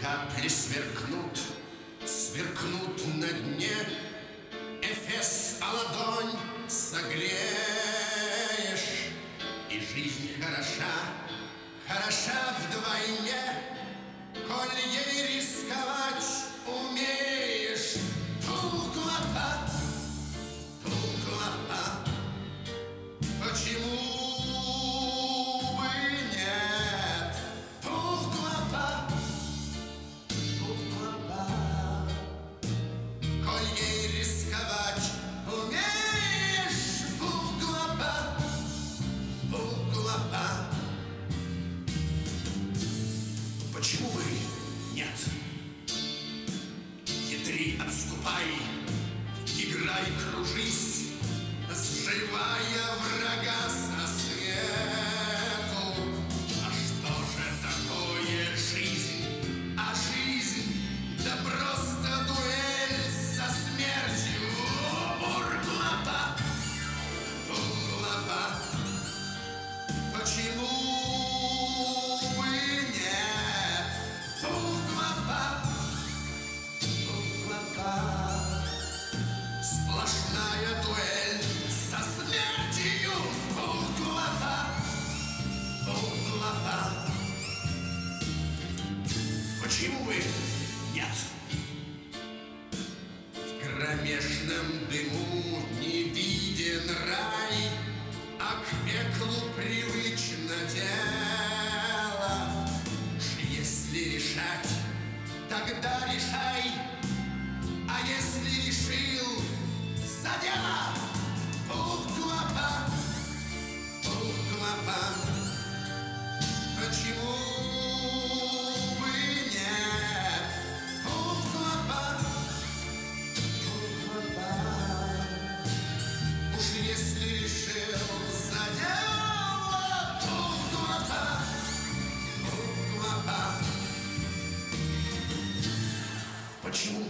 капли сверкнут, сверкнут на дне. Эфес, а ладонь согреешь, и жизнь хороша, хороша вдвойне, коль ей рисковать умеешь. Туглапа, туглапа, почему бы нет? Туглапа, туглапа, коль ей рисковать умеешь. Туглапа, туглапа, почему бы нет? Хитри, отступай, играй, кружись, сживая врага со свету. А что же такое жизнь? А жизнь — да просто дуэль со смертью. Бурглапа, бурглапа, почему бы нет? Бурглапа, бурглапа, сплошная дуэль со смертью. Бурглапа, бурглапа, почему бы нет? В кромешном дыму не виден рай, а к пеклу привычно дело. Уж если решать, тогда решай, а если решил, за дело. Бурглапа, бурглапа, почему бы нет? Бурглапа, бурглапа, уж если решил, за дело. Бурглапа, бурглапа, почему